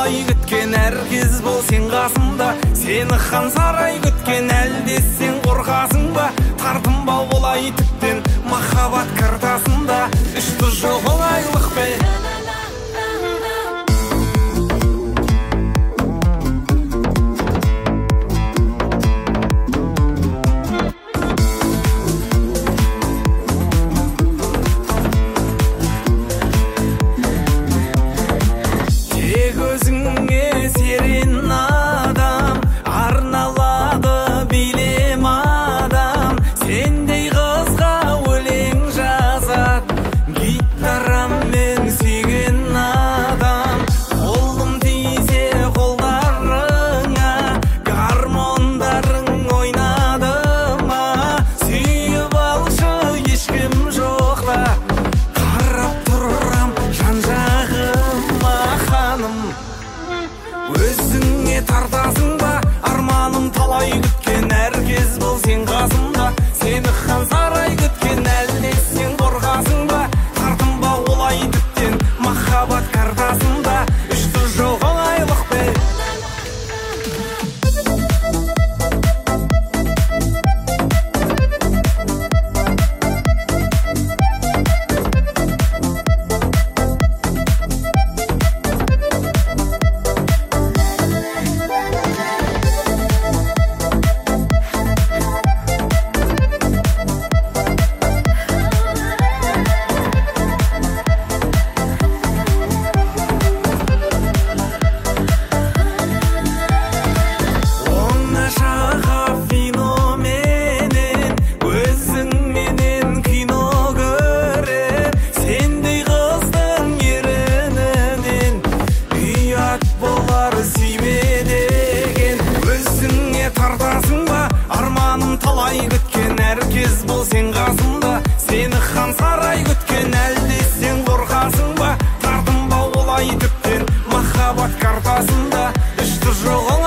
талай күткен әр кез бол сен қасымда. Сені хан сарай күткен әлде сен қорқасың ба? Тартынба олай тіптен махаббат картасында. Үшті жоқ олайлық бе? Өзіңе тартасың ба? Арманым талай күткен әр кез бол сен қасымда. Сені хан сарай күткен әлде сен қорқасың ба? Тартынба олай тіптен махаббат картасында. Үшті жоқ олайлық бе? Тартасың ба? Арманым талай күткен әр кез бол сен қасымда. Сені хан сарай күткен әлде сен қорқасың ба? Тартынба олай тіптен махаббат картасында. Үшті жоқ